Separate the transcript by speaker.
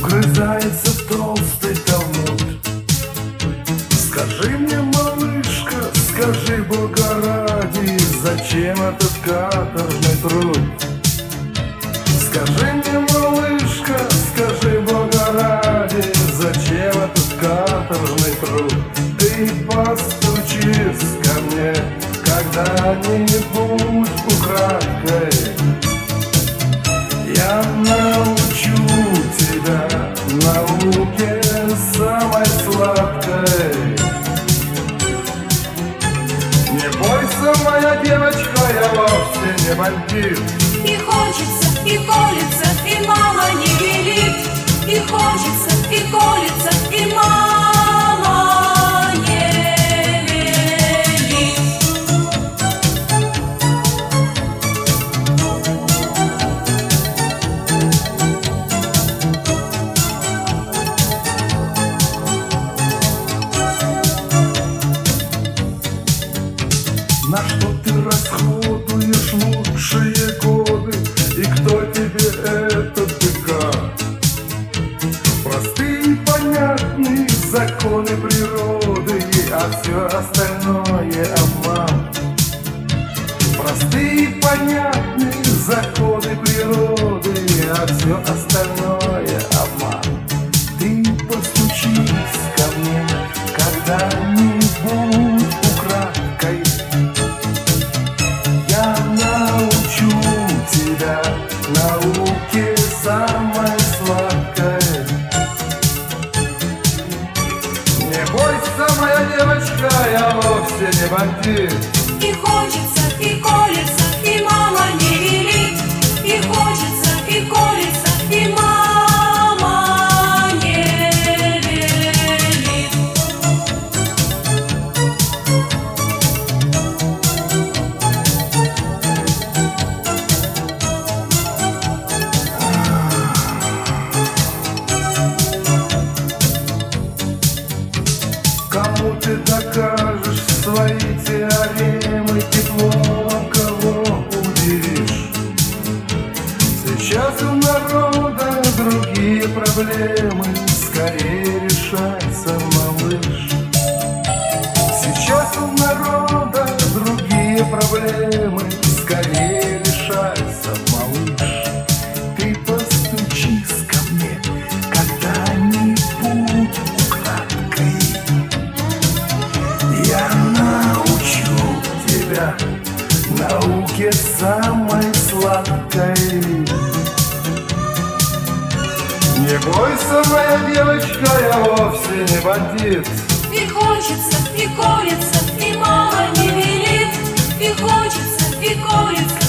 Speaker 1: вгрызается в толстый талмуд. Скажи мне, малышка, скажи, Бога ради, зачем этот каторжный труд? Скажи мне, малышка, скажи, Бога ради, зачем этот каторжный труд? Ты постучись ко мне когда-нибудь украдкой. Я научу тебя науке самой сладкой. Не бойся, моя девочка, я вовсе не бандит.
Speaker 2: И хочется, и колется, и мама не велит. И хочется, и колется, и мама не велит.
Speaker 1: На что ты расходуешь лучшие годы? И кто тебе это ТК? Простые понятные законы природы, а все остальное обман. Простые понятные законы природы, а все остальное обман. Ты постучись ко мне когда-нибудь украдкой. Я научу тебя науке самой сладкой. Не бойся, моя девочка, я вовсе не бандит.
Speaker 2: И хочется, и колется, и мама не велит. И хочется, и колется, и мама не велит.
Speaker 1: Кому ты докажешь свои теоремы, теплом кого удивишь? Сейчас у народа другие проблемы, скорее решайся, малыш. Сейчас у народа другие проблемы, скорее решайся, малыш. Ты постучись ко мне когда-нибудь украдкой. Я научу тебя науке самой сладкой. Не бойся, моя девочка, я вовсе не бандит.
Speaker 2: И хочется, и колется, и мама не велит. И хочется, и колется,